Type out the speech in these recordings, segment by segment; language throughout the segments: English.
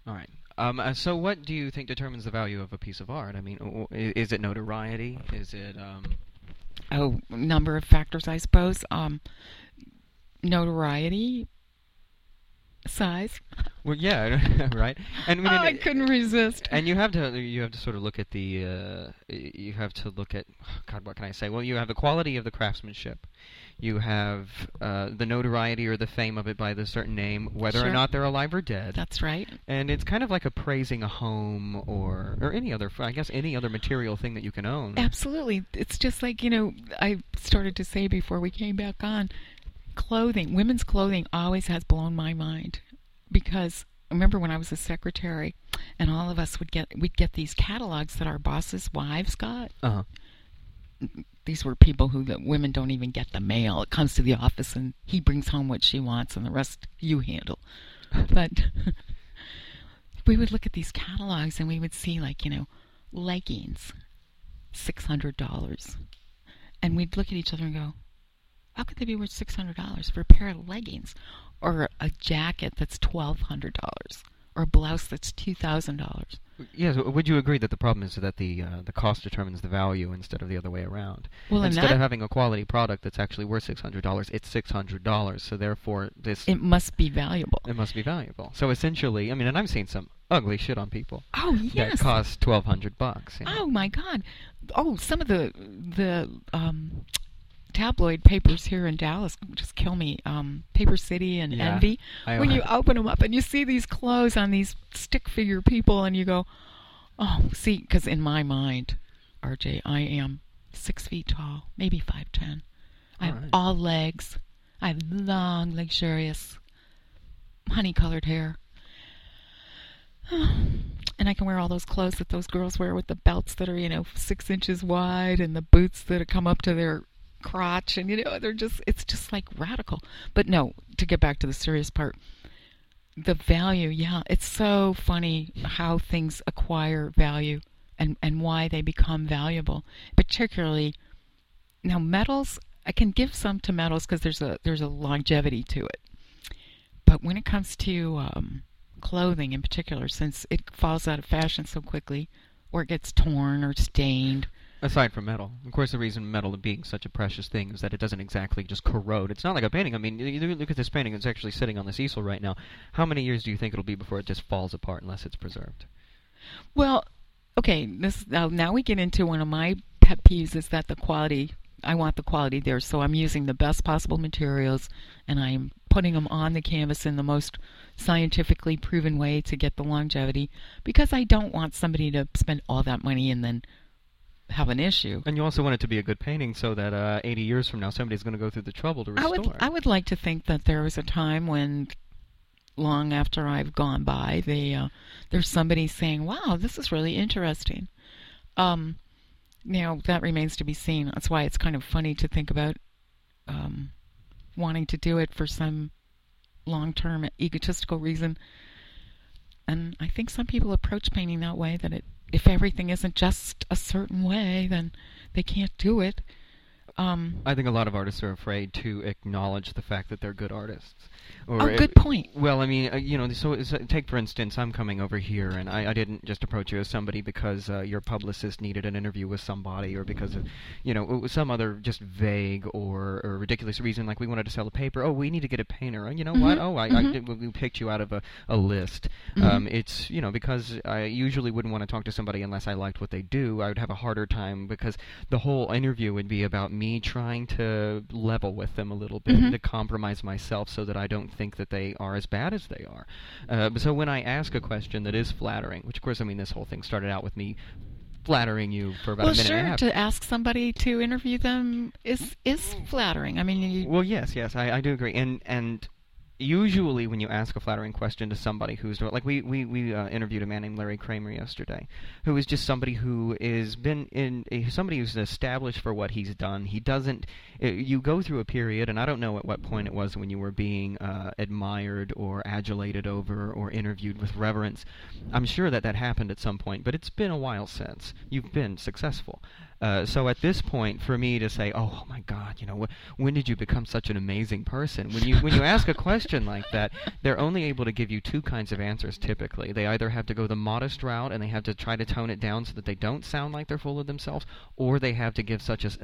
All right. So what do you think determines the value of a piece of art? I mean, is it notoriety? Is it Oh, number of factors, I suppose. Notoriety, size. well, yeah, right. And Oh, I I mean, couldn't resist. and you have to sort of look at you have to look at God, what can I say? Well, you have the quality of the craftsmanship. You have the notoriety or the fame of it by the certain name, whether or Sure, not they're alive or dead. that's right. And it's kind of like appraising a home or any other, I guess, any other material thing that you can own. Absolutely. It's just like, I started to say before we came back on, clothing, women's clothing always has blown my mind because I remember when I was a secretary and all of us we'd get these catalogs that our bosses' wives got. Uh-huh. These were people who the women don't even get the mail. It comes to the office and he brings home what she wants and the rest you handle. But we would look at these catalogs and we would see like, leggings, $600. And we'd look at each other and go, how could they be worth $600 for a pair of leggings? Or a jacket that's $1,200? Or a blouse that's $2,000? Yes, would you agree that the problem is that the cost determines the value instead of the other way around? Well, and Instead of that, having a quality product that's actually worth $600, it's $600. So therefore, it must be valuable. it must be valuable. So essentially, I mean, and I've seen some ugly shit on people Oh, that yes. cost $1,200. Oh, my God. Oh, some of the tabloid papers here in Dallas just kill me. Paper City and Yeah. Envy. I, When you open them up and you see these clothes on these stick figure people and you go, oh, see, because in my mind, RJ, I am 6 feet tall, maybe 5'10". I have Alright. all legs. I have long, luxurious, honey-colored hair. And I can wear all those clothes that those girls wear with the belts that are, 6 inches wide and the boots that come up to their crotch. And, it's just like radical. But no, to get back to the serious part, the value, yeah, it's so funny how things acquire value and why they become valuable. Particularly, now metals, I can give some to metals because there's a longevity to it. But when it comes to clothing in particular, since it falls out of fashion so quickly, or it gets torn or stained. Aside from metal, of course, the reason metal being such a precious thing is that it doesn't exactly just corrode. It's not like a painting. I mean, you look at this painting; it's actually sitting on this easel right now. How many years do you think it'll be before it just falls apart unless it's preserved? Well, okay, now we get into one of my pet peeves is that the quality. I want the quality there, so I'm using the best possible materials, and I'm putting them on the canvas in the most scientifically proven way to get the longevity, because I don't want somebody to spend all that money and then have an issue. And you also want it to be a good painting so that 80 years from now somebody's going to go through the trouble to restore it. I would like to think that there was a time when, long after I've gone by, there's somebody saying, wow, this is really interesting. That remains to be seen. That's why it's kind of funny to think about wanting to do it for some long-term egotistical reason. And I think some people approach painting that way, that if everything isn't just a certain way, then they can't do it. I think a lot of artists are afraid to acknowledge the fact that they're good artists. Or Good point. Well, I mean, so take, for instance, I'm coming over here, and I didn't just approach you as somebody because your publicist needed an interview with somebody, or because of, some other just vague or ridiculous reason, like we wanted to sell a paper. Oh, we need to get a painter. You know what? Oh, we picked you out of a list. It's, because I usually wouldn't want to talk to somebody unless I liked what they do. I would have a harder time because the whole interview would be about me trying to level with them a little bit, to compromise myself so that I don't think that they are as bad as they are. So when I ask a question that is flattering, which of course, I mean, this whole thing started out with me flattering you for about a minute and a half. To ask somebody to interview them is flattering. I mean, well, yes, I do agree, and usually when you ask a flattering question to somebody who's like we interviewed a man named Larry Kramer yesterday, who is just somebody who is somebody who's established for what he's done. He doesn't. You go through a period, and I don't know at what point it was when you were being admired or adulated over or interviewed with reverence. I'm sure that happened at some point, but it's been a while since you've been successful. So at this point, for me to say, "Oh my God, when did you become such an amazing person?" When you ask a question like that, they're only able to give you two kinds of answers. Typically, they either have to go the modest route and they have to try to tone it down so that they don't sound like they're full of themselves, or they have to give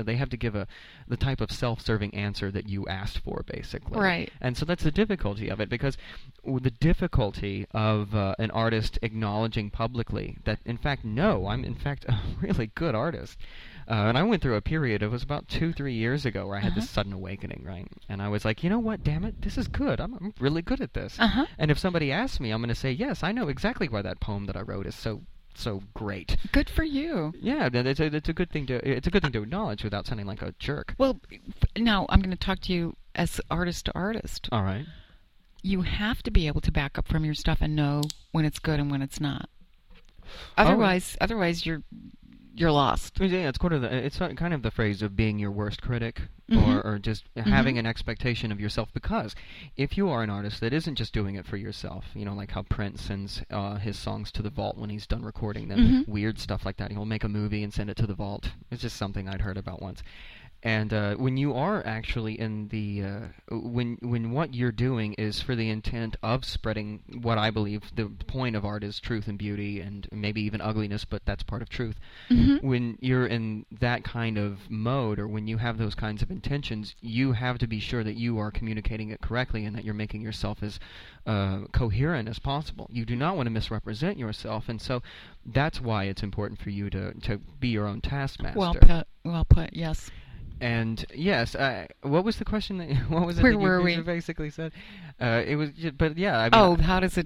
the type of self-serving answer that you asked for, basically. Right. And so that's the difficulty of it, because the difficulty of an artist acknowledging publicly that, in fact, no, I'm in fact a really good artist. And I went through a period, it was about 2-3 years ago, where I had this sudden awakening, right? And I was like, you know what, damn it, this is good. I'm really good at this. And if somebody asks me, I'm going to say, yes, I know exactly why that poem that I wrote is so great. Good for you. Yeah, it's a good thing to acknowledge without sounding like a jerk. Well, now I'm going to talk to you as artist to artist. All right. You have to be able to back up from your stuff and know when it's good and when it's not. Otherwise you're lost. Yeah, it's kind of the phrase of being your worst critic, or just having an expectation of yourself. Because if you are an artist that isn't just doing it for yourself, like how Prince sends his songs to the vault when he's done recording them, weird stuff like that. He'll make a movie and send it to the vault. It's just something I'd heard about once. And when you are actually in the when what you're doing is for the intent of spreading what I believe the point of art is, truth and beauty, and maybe even ugliness, but that's part of truth. When you're in that kind of mode, or when you have those kinds of intentions, you have to be sure that you are communicating it correctly and that you're making yourself as coherent as possible. You do not want to misrepresent yourself, and so that's why it's important for you to be your own taskmaster. Well put, yes. And yes, what was the question? What was it Where that were we? you basically said? It was, but yeah. I mean,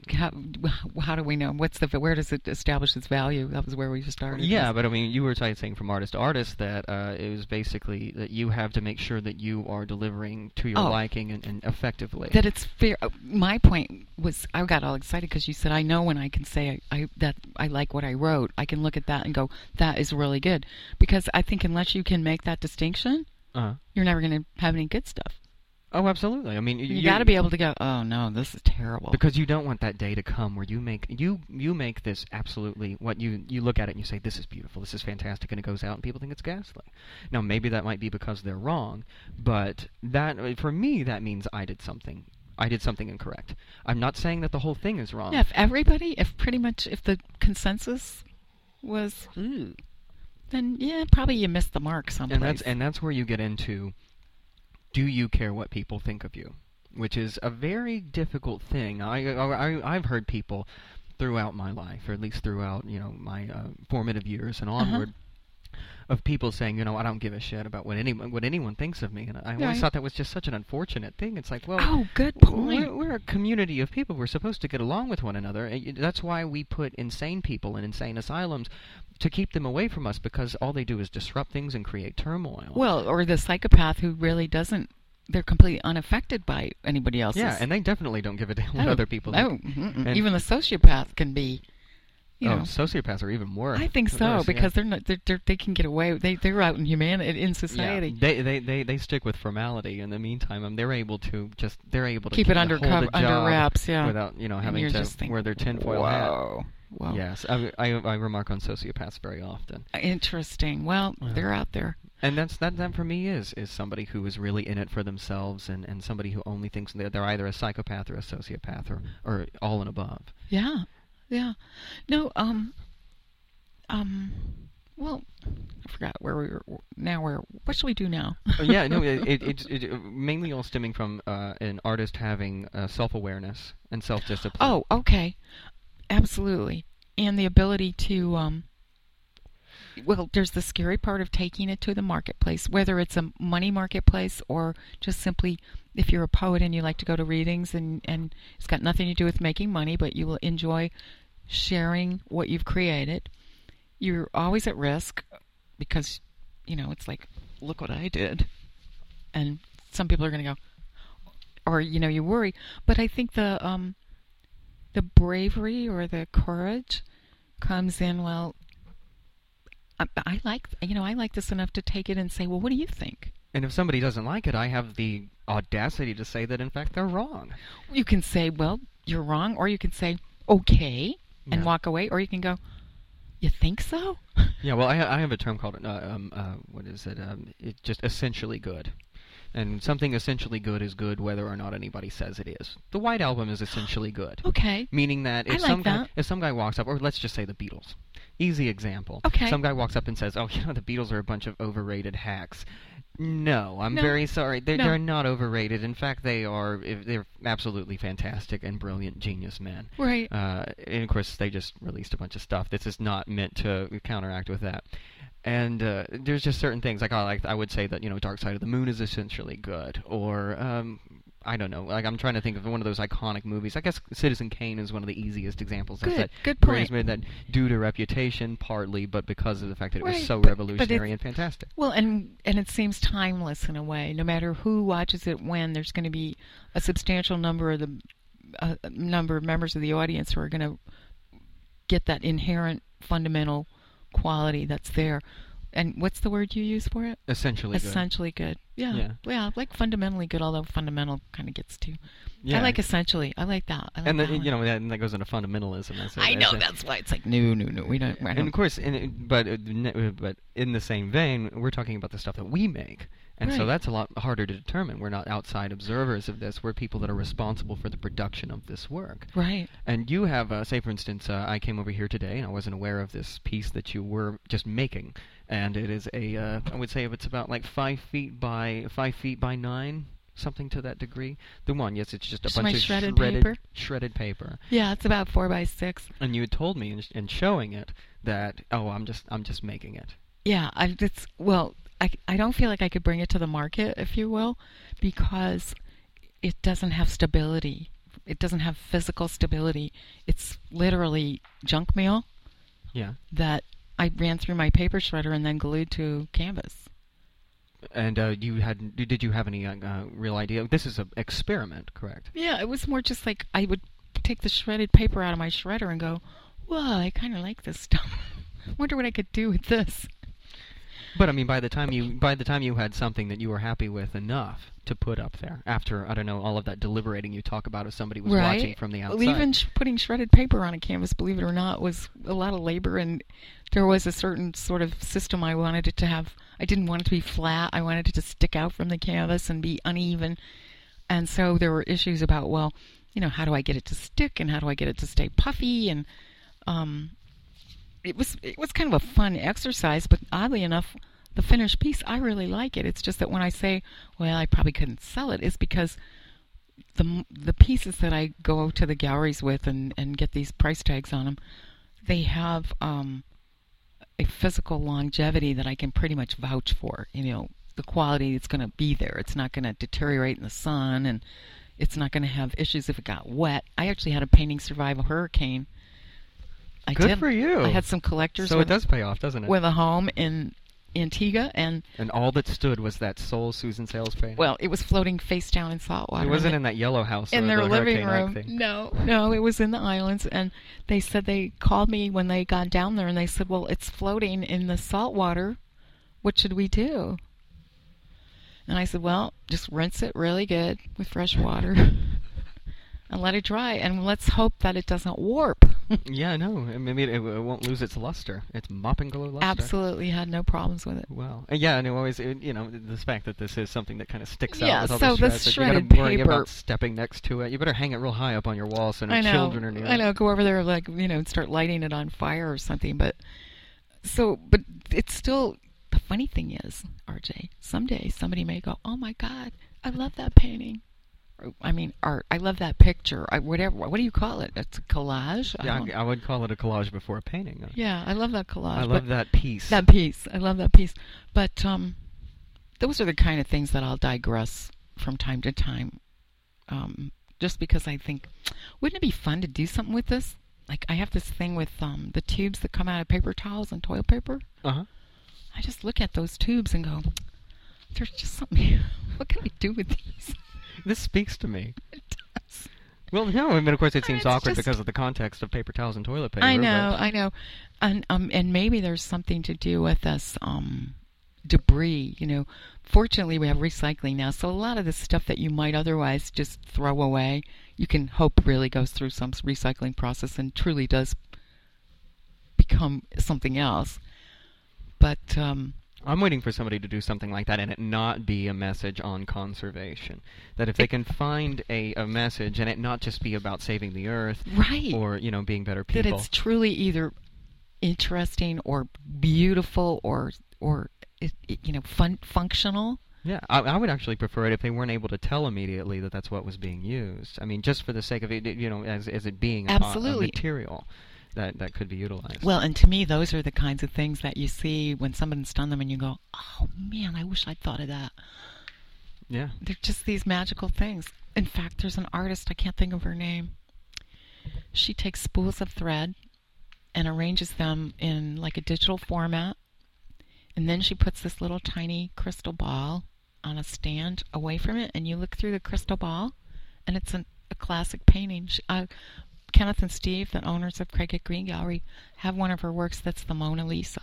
how do we know? Where does it establish its value? That was where we started. Yeah, but I mean, you were saying from artist to artist that it was basically that you have to make sure that you are delivering to your liking and effectively. That it's fair. My point was, I got all excited because you said, I know when I can say that I like what I wrote. I can look at that and go, that is really good. Because I think unless you can make that distinction, you're never going to have any good stuff. Oh, absolutely. I mean, you got to be able to go, oh no, this is terrible. Because you don't want that day to come where you make this absolutely what you look at it and you say, this is beautiful, this is fantastic, and it goes out and people think it's ghastly. Now, maybe that might be because they're wrong, but that, for me, that means I did something incorrect. I'm not saying that the whole thing is wrong. Yeah, if the consensus was, then yeah, probably you missed the mark someplace. And that's where you get into, do you care what people think of you? Which is a very difficult thing. I've heard people throughout my life, or at least throughout my formative years and onward, of people saying, I don't give a shit about what anyone thinks of me. And I always thought that was just such an unfortunate thing. It's like, well, oh, good point. We're a community of people. We're supposed to get along with one another. That's why we put insane people in insane asylums, to keep them away from us, because all they do is disrupt things and create turmoil. Well, or the psychopath who really doesn't, they're completely unaffected by anybody else's. Yeah, and they definitely don't give a damn what other people do. Even the sociopath can be, sociopaths are even more. I think so, because they're not. They can get away. They're out in humanity, in society. Yeah, they stick with formality. In the meantime, they're able to keep it under wraps. Yeah, without having to wear their tinfoil hat. Wow. Yes, I remark on sociopaths very often. Interesting. Well, they're out there. And that for me is somebody who is really in it for themselves, and somebody who only thinks they're either a psychopath or a sociopath or all and above. Yeah. Yeah. No, well, I forgot where we were now. What shall we do now? It's mainly all stemming from an artist having self-awareness and self-discipline. Oh, okay. Absolutely. And the ability to, there's the scary part of taking it to the marketplace, whether it's a money marketplace or just simply if you're a poet and you like to go to readings and it's got nothing to do with making money, but you will enjoy sharing what you've created. You're always at risk because, it's like, look what I did. And some people are going to go, or, you worry. But I think the bravery or the courage comes in, well, I like this enough to take it and say, well, what do you think? And if somebody doesn't like it, I have the audacity to say that, in fact, they're wrong. You can say, well, you're wrong, or you can say, okay, and walk away, or you can go, You think so? Yeah, well, I have a term called what is it? It's just essentially good. And something essentially good is good whether or not anybody says it is. The White Album is essentially good. Okay. Meaning that I if like some guy that. if some guy walks up, or let's just say the Beatles. Easy example. Okay. Some guy walks up and says, "Oh, the Beatles are a bunch of overrated hacks." No, I'm No. very sorry. No. They're not overrated. In fact, they're absolutely fantastic and brilliant genius men. Right. And of course, they just released a bunch of stuff that's just not meant to counteract with that. And there's just certain things I would say that Dark Side of the Moon is essentially good, or I don't know. Like, I'm trying to think of one of those iconic movies. I guess Citizen Kane is one of the easiest examples. Good point. That due to reputation, partly, but because of the fact that it was Right, so but revolutionary and fantastic. Well, and it seems timeless in a way. No matter who watches it when, there's going to be a substantial number of members of the audience who are going to get that inherent fundamental quality that's there. And what's the word you use for it? Essentially good. Essentially good. Yeah. Yeah, like fundamentally good, although fundamental kind of gets too. Yeah. I like essentially. I like that. I like And that one. and that goes into fundamentalism. I know, that's why it's like, no, we don't. And of course, but in the same vein, we're talking about the stuff that we make. And so Right. that's a lot harder to determine. We're not outside observers of this. We're people that are responsible for the production of this work. Right. And you have, say for instance, I came over here today and I wasn't aware of this piece that you were just making. And it is I would say it's about like 5 feet by 9, something to that degree. The one, yes, it's just a bunch my of shredded paper? shredded paper. Yeah, it's about 4 by 6. And you had told me in showing it that, I'm just making it. Yeah, I don't feel like I could bring it to the market, if you will, because it doesn't have stability. It doesn't have physical stability. It's literally junk mail Yeah. that I ran through my paper shredder and then glued to canvas. And did you have any real idea? This is an experiment, correct? Yeah, it was more just like I would take the shredded paper out of my shredder and go, "Whoa, I kind of like this stuff. Wonder what I could do with this." But I mean, by the time you had something that you were happy with enough to put up there, after I don't know all of that deliberating you talk about if somebody was Right. watching from the outside. Well, even putting shredded paper on a canvas, believe it or not, was a lot of labor, and there was a certain sort of system I wanted it to have. I didn't want it to be flat. I wanted it to stick out from the canvas and be uneven. And so there were issues about, well, how do I get it to stick and how do I get it to stay puffy? And it was kind of a fun exercise, but oddly enough, the finished piece, I really like it. It's just that when I say, well, I probably couldn't sell it, it's because the pieces that I go to the galleries with and get these price tags on them, they have a physical longevity that I can pretty much vouch for. The quality is going to be there. It's not going to deteriorate in the sun, and it's not going to have issues if it got wet. I actually had a painting survive a hurricane. Good for you. I had some collectors. So it does pay off, doesn't it? With a home in Antigua, and all that stood was that sole Susan Sales painting. Well, it was floating face down in salt water. It wasn't in that yellow house in or their the living Hurricane room. Ike thing. No, it was in the islands, and they said they called me when they got down there, and they said, "Well, it's floating in the salt water. What should we do?" And I said, "Well, just rinse it really good with fresh water." And let it dry, and let's hope that it doesn't warp. Yeah, no, maybe it won't lose its luster. Its mopping glow luster. Absolutely, had no problems with it. Well, yeah, and it always, the fact that this is something that kind of sticks Yeah, out with all so the the shreds. shredded You gotta worry paper- about stepping next to it. You better hang it real high up on your wall so no I know, children are near it. I know. Go over there, and start lighting it on fire or something. But it's still. The funny thing is, RJ, someday somebody may go, "Oh my God, I love that painting." I mean, art. I love that picture. Whatever. What do you call it? It's a collage. I would call it a collage before a painting. Yeah, I love that collage. I love that piece. That piece. I love that piece. But those are the kind of things that I'll digress from time to time. Just because I think, wouldn't it be fun to do something with this? Like I have this thing with the tubes that come out of paper towels and toilet paper. Uh-huh. I just look at those tubes and go, there's just something. What can I do with these? This speaks to me. It does. Well, no, I mean, of course, it seems It's awkward just- because of the context of paper towels and toilet paper. I know. And maybe there's something to do with this debris. Fortunately, we have recycling now, so a lot of the stuff that you might otherwise just throw away, you can hope really goes through some recycling process and truly does become something else. But I'm waiting for somebody to do something like that and it not be a message on conservation. That if they can find a message and it not just be about saving the earth, right, or being better people. That it's truly either interesting or beautiful or functional. Yeah, I would actually prefer it if they weren't able to tell immediately that that's what was being used. I mean, just for the sake of it, as it being a material that could be utilized. Well, and to me, those are the kinds of things that you see when someone's done them and you go, oh, man, I wish I'd thought of that. Yeah. They're just these magical things. In fact, there's an artist, I can't think of her name. She takes spools of thread and arranges them in like a digital format. And then she puts this little tiny crystal ball on a stand away from it, and you look through the crystal ball, and it's a classic painting. Kenneth and Steve, the owners of Craighead Green Gallery, have one of her works that's the Mona Lisa.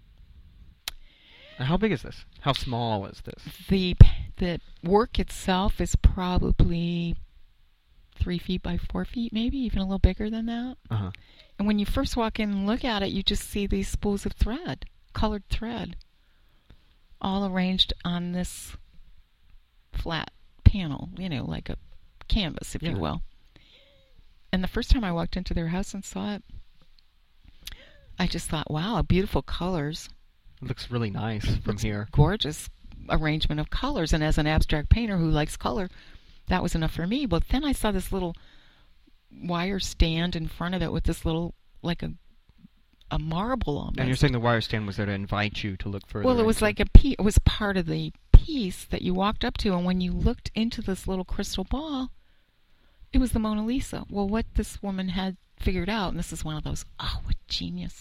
How big is this? How small is this? The work itself is probably 3 feet by 4 feet, maybe even a little bigger than that. Uh-huh. And when you first walk in and look at it, you just see these spools of thread, colored thread, all arranged on this flat panel, like a canvas, if you will. And the first time I walked into their house and saw it, I just thought, wow, beautiful colors. It looks really nice from here. Gorgeous arrangement of colors. And as an abstract painter who likes color, that was enough for me. But then I saw this little wire stand in front of it with this little, like a marble almost. And you're saying the wire stand was there to invite you to look further? Well, it was like it was part of the piece that you walked up to, and when you looked into this little crystal ball, it was the Mona Lisa. Well, what this woman had figured out, and this is one of those, oh, what genius.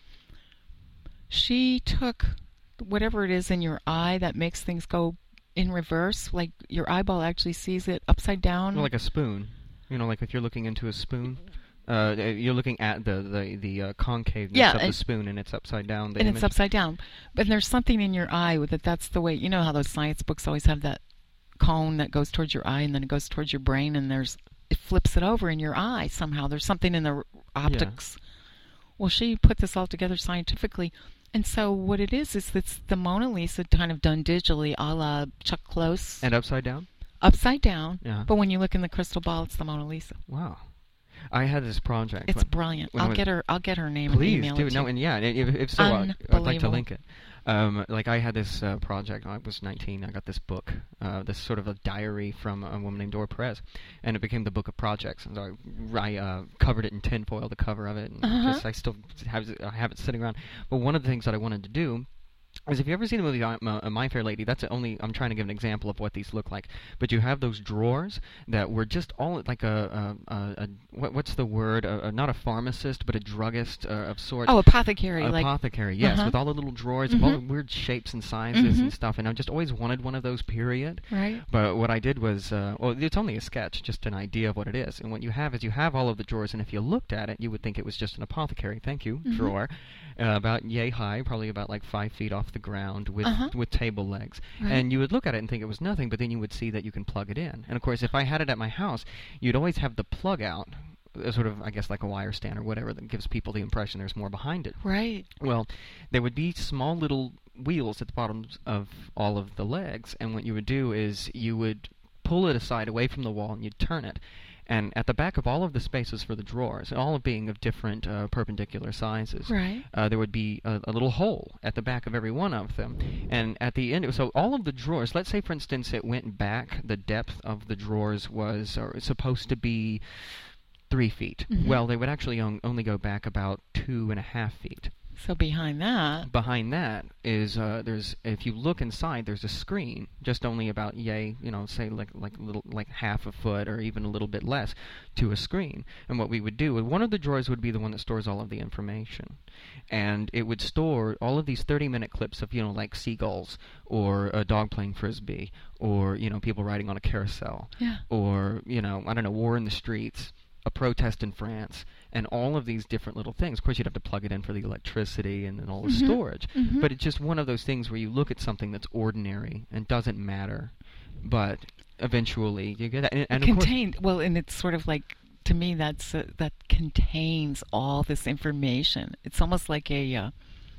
She took whatever it is in your eye that makes things go in reverse, like your eyeball actually sees it upside down. Well, like a spoon. Like if you're looking into a spoon. You're looking at the concaveness of the spoon, and it's upside down. It's upside down. But there's something in your eye that's the way. You know how those science books always have that cone that goes towards your eye, and then it goes towards your brain, and it flips it over in your eye somehow. There's something in the optics. Yeah. Well, she put this all together scientifically. And so what it is it's the Mona Lisa kind of done digitally, a la Chuck Close. And upside down? Upside down. Yeah. But when you look in the crystal ball, it's the Mona Lisa. Wow. I had this project. It's brilliant. I'll get her name. Please and email do. It No, and yeah, if so, I'd like to link it. Like I had this project. I was 19. I got this book, this sort of a diary from a woman named Dora Perez, and it became the Book of Projects. And so I covered it in tinfoil, the cover of it, and I still have it sitting around. But one of the things that I wanted to do is, if you ever seen the movie My Fair Lady, I'm trying to give an example of what these look like. But you have those drawers that were just all like what's the word? Not a pharmacist, but a druggist of sorts. Oh, apothecary. Apothecary, yes, with all the little drawers, all the weird shapes and sizes and stuff. And I just always wanted one of those, period. Right. But what I did was, it's only a sketch, just an idea of what it is. And what you have is all of the drawers, and if you looked at it, you would think it was just an apothecary. Thank you, drawer. About yay high, probably about like 5 feet off the ground with table legs. Right. And you would look at it and think it was nothing, but then you would see that you can plug it in. And of course, if I had it at my house, you'd always have the plug out, sort of, I guess, like a wire stand or whatever, that gives people the impression there's more behind it. Right. Well, there would be small little wheels at the bottoms of all of the legs, and what you would do is you would pull it aside away from the wall and you'd turn it. And at the back of all of the spaces for the drawers, all being of different perpendicular sizes, right. There would be a little hole at the back of every one of them. And at the end, so all of the drawers, let's say, for instance, it went back, the depth of the drawers was supposed to be 3 feet. Well, they would actually only go back about 2.5 feet. So behind that is if you look inside, there's a screen, just only about say like half a foot or even a little bit less to a screen. And what we would do, one of the drawers would be the one that stores all of the information, and it would store all of these 30-minute clips of like seagulls or a dog playing frisbee or people riding on a carousel, or I don't know, war in the streets, a protest in France, and all of these different little things. Of course, you'd have to plug it in for the electricity and then all the storage. But it's just one of those things where you look at something that's ordinary and doesn't matter, but eventually you get that. And contained. Well, and it's sort of like to me, that's that contains all this information. It's almost like a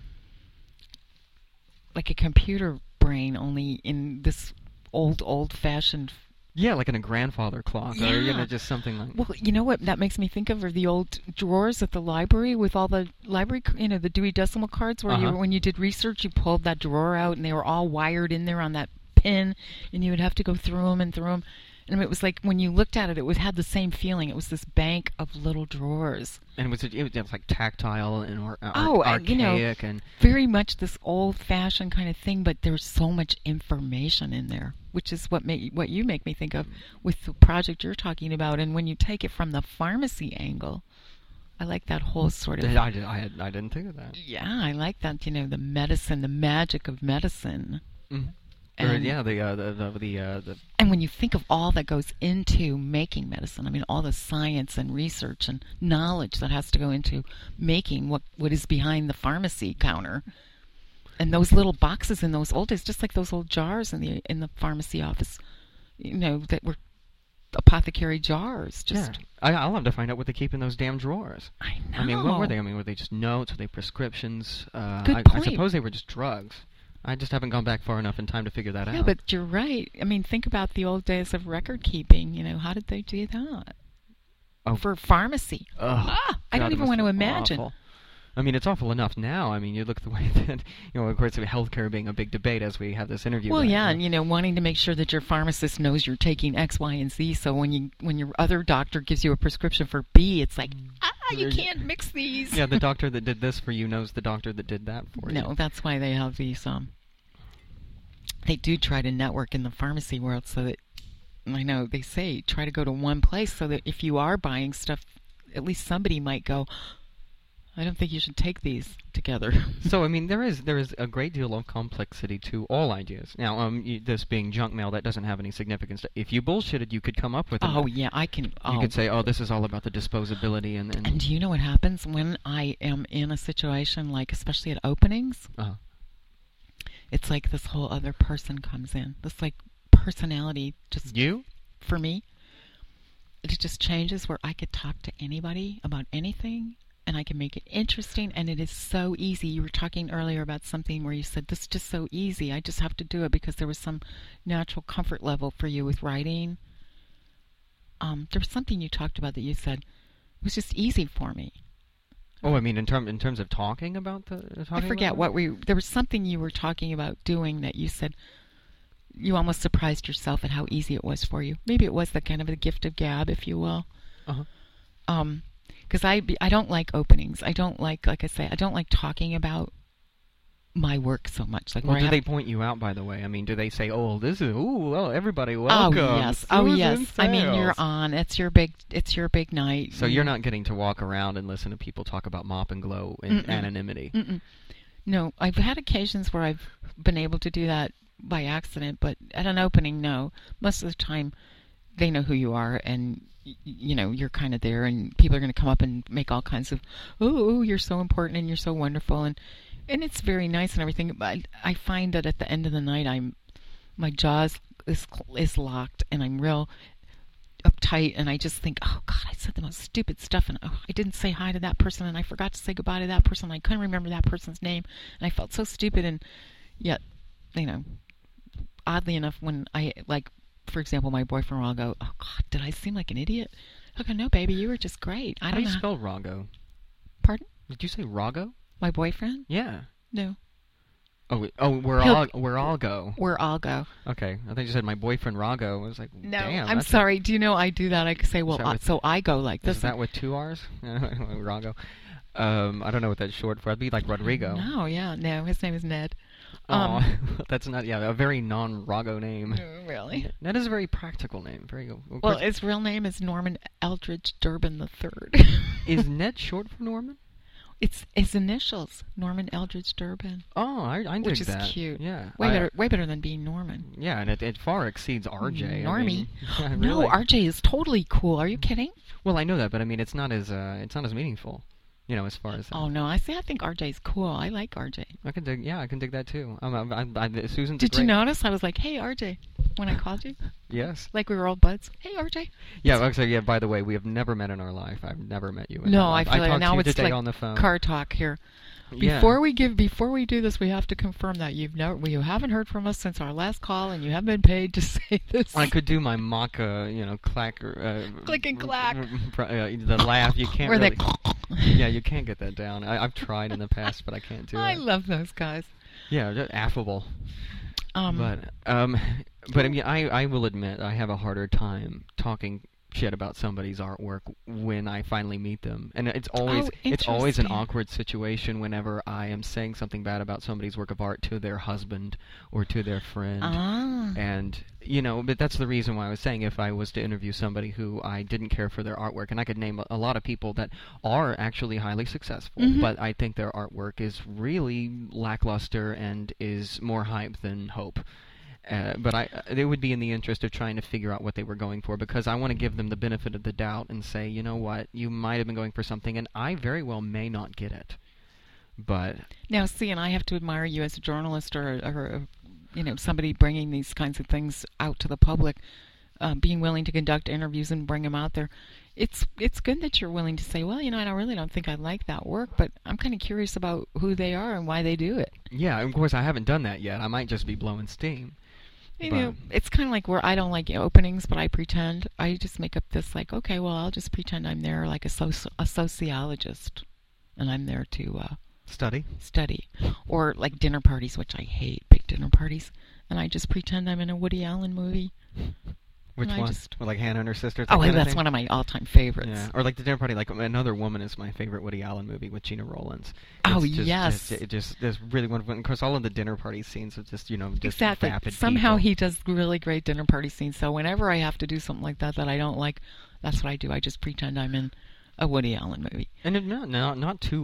computer brain, only in this old-fashioned. Yeah, like in a grandfather clock, or just something like. Well, you know what that makes me think of are the old drawers at the library with all the library, the Dewey Decimal cards, where when you did research, you pulled that drawer out, and they were all wired in there on that pin, and you would have to go through them and through them. And it was like when you looked at it, it had the same feeling. It was this bank of little drawers. And it was like tactile and archaic and very much this old-fashioned kind of thing. But there's so much information in there, which is what you make me think of with the project you're talking about. And when you take it from the pharmacy angle, I like that whole sort of. I didn't think of that. Yeah, I like that. The medicine, the magic of medicine. Mm-hmm. And, and when you think of all that goes into making medicine, I mean, all the science and research and knowledge that has to go into making what is behind the pharmacy counter, and those little boxes in those old days, just like those old jars in the pharmacy office, that were apothecary jars. I'll have to find out what they keep in those damn drawers. I know. I mean, what were they? I mean, were they just notes? Were they prescriptions? Good point. I suppose they were just drugs. I just haven't gone back far enough in time to figure that out. Yeah, but you're right. I mean, think about the old days of record keeping. How did they do that? Oh. For pharmacy. I don't even want to imagine. Awful. I mean, it's awful enough now. I mean, you look at the way that, of course, healthcare being a big debate as we have this interview. Well, yeah, and, wanting to make sure that your pharmacist knows you're taking X, Y, and Z, so when your other doctor gives you a prescription for B, it's like, you can't mix these. Yeah, the doctor that did this for you knows the doctor that did that for you. No, that's why they have these, they do try to network in the pharmacy world so that, I know, they say, try to go to one place so that if you are buying stuff, at least somebody might go, I don't think you should take these together. So, I mean, there is a great deal of complexity to all ideas. Now, this being junk mail, that doesn't have any significance. If you bullshitted, you could come up with it. Oh, yeah, I can. You could say, this is all about the disposability. And do you know what happens when I am in a situation, like especially at openings? Uh-huh. It's like this whole other person comes in. This, like, personality just... You? For me. It just changes where I could talk to anybody about anything, and I can make it interesting, and it is so easy. You were talking earlier about something where you said, this is just so easy. I just have to do it because there was some natural comfort level for you with writing. There was something you talked about that you said it was just easy for me. Oh, I mean, in terms of talking about I forget what there was something you were talking about doing that you said you almost surprised yourself at how easy it was for you. Maybe it was the kind of a gift of gab, if you will. Uh-huh. Because I don't like openings. I don't like I say, I don't like talking about my work so much. Like, well, do they point you out, by the way? I mean, do they say, everybody, welcome. Oh, yes. I mean, you're on. It's your big night. So you're not getting to walk around and listen to people talk about Mop and Glow in anonymity. No, I've had occasions where I've been able to do that by accident, but at an opening, no. Most of the time, they know who you are, and you're kind of there, and people are going to come up and make all kinds of, you're so important and you're so wonderful, and it's very nice and everything. But I find that at the end of the night, my jaw is locked, and I'm real uptight, and I just think, oh God, I said the most stupid stuff, and I didn't say hi to that person, and I forgot to say goodbye to that person. And I couldn't remember that person's name, and I felt so stupid. And yet, oddly enough, when I, like, for example, my boyfriend will go, oh God, did I seem like an idiot? I go, no, baby, you were just great. How do you spell Rago? Pardon? Did you say Rago? My boyfriend? Yeah. No. We're all go. We're all go. Okay, I think you said my boyfriend Rago. I was like, no, damn. I'm sorry. Do you know I do that? I could say, so I go like this. Is that with 2 R's? Rago. I don't know what that's short for. I'd be like Rodrigo. No, his name is Ned. That's not a very non-Rago name. Really? Ned is a very practical name. Very good. Well, his real name is Norman Eldridge Durbin III. Is Ned short for Norman? It's his initials, Norman Eldridge Durbin. Oh, I dig that. Which is cute. Yeah. Way better than being Norman. Yeah, and it far exceeds RJ. Normie. I mean, really. No, RJ is totally cool. Are you kidding? Well, I know that, but I mean, it's not as meaningful. As far as. Oh no, I think RJ's cool. I like RJ. I can dig that too. Susan's. Did you notice? I was like, "Hey, RJ," when I called you. Yes. Like we were old buds. Hey, RJ. Yeah, actually, yeah, by the way, we have never met in our life. I've never met you in No, my life. I feel like talked now to you it's today like on the phone. car talk here. Yeah. Before we do this, we have to confirm that you haven't heard from us since our last call, and you have been paid to say this. I could do my mock, clack, Click and clack. The laugh. You can't Or really. they. Yeah, you can't get that down. I've tried in the past, but I can't do it. I love those guys. Yeah, just affable. But I mean, I will admit I have a harder time talking shit about somebody's artwork when I finally meet them, and it's always an interesting. awkward situation whenever I am saying something bad about somebody's work of art to their husband or to their friend. And but that's the reason why I was saying if I was to interview somebody who I didn't care for their artwork, and I could name a lot of people that are actually highly successful, but I think their artwork is really lackluster and is more hype than hope. But it would be in the interest of trying to figure out what they were going for, because I want to give them the benefit of the doubt and say, you know what, you might have been going for something, and I very well may not get it. But now, see, and I have to admire you as a journalist or somebody bringing these kinds of things out to the public, being willing to conduct interviews and bring them out there. It's good that you're willing to say, well, I really don't think I like that work, but I'm kind of curious about who they are and why they do it. Yeah, of course, I haven't done that yet. I might just be blowing steam. It's kind of like where I don't like openings, but I pretend. I just make up this like, okay, well, I'll just pretend I'm there like a sociologist, and I'm there to study. Or like dinner parties, which I hate, big dinner parties, and I just pretend I'm in a Woody Allen movie. Which one? Like Hannah and Her Sister? That's one of my all-time favorites. Yeah, or like the dinner party, like Another Woman is my favorite Woody Allen movie with Gina Rowlands. Yes. It just there's really wonderful. Of course, all of the dinner party scenes are just exactly. vapid Somehow people. he does really great dinner party scenes. So whenever I have to do something like that I don't like, that's what I do. I just pretend I'm in a Woody Allen movie. And not too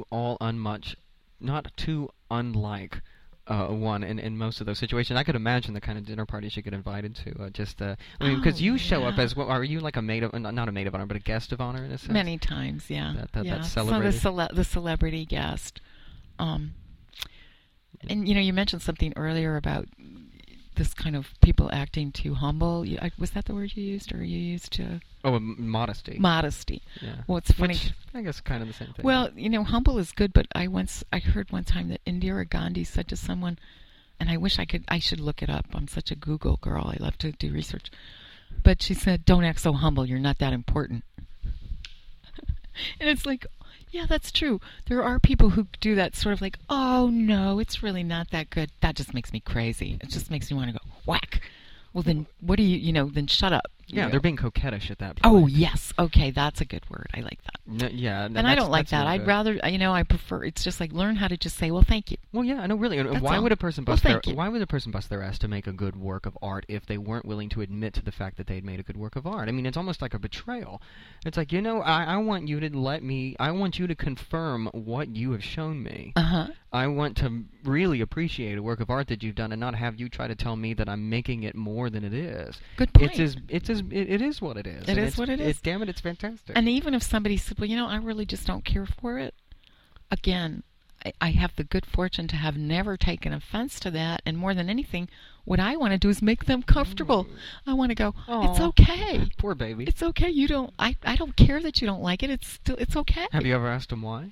unlike. One in most of those situations. I could imagine the kind of dinner parties you get invited to. Because you show up as are you like a maid of not a maid of honor, but a guest of honor in a sense? Many times, yeah. That's celebrated. So the celebrity guest. And you mentioned something earlier about this kind of people acting too humble. Was that the word you used, or you used modesty? Modesty. Yeah. Well, it's funny. Which, I guess kind of the same thing. Well, humble is good, but I heard one time that Indira Gandhi said to someone, and I should look it up. I'm such a Google girl. I love to do research. But she said, "Don't act so humble. You're not that important." And it's like, yeah, that's true. There are people who do that sort of like, oh, no, it's really not that good. That just makes me crazy. It just makes me want to go, whack. Well, then what do then shut up. Yeah, they're being coquettish at that point. Oh, yes. Okay, that's a good word. I like that. And I don't like that. I'd rather, I prefer, it's just like learn how to just say, well, thank you. Well, yeah, I know, really. Why would a person bust their ass to make a good work of art if they weren't willing to admit to the fact that they'd made a good work of art? I mean, it's almost like a betrayal. It's like, I want you to confirm what you have shown me. Uh-huh. I want to really appreciate a work of art that you've done and not have you try to tell me that I'm making it more than it is. Good point. It is what it is. It is what it is. Damn it, it's fantastic. And even if somebody said, well, I really just don't care for it, again, I have the good fortune to have never taken offense to that, and more than anything, what I want to do is make them comfortable. I want to go, it's okay. Poor baby. It's okay. I don't care that you don't like it. It's okay. Have you ever asked them why?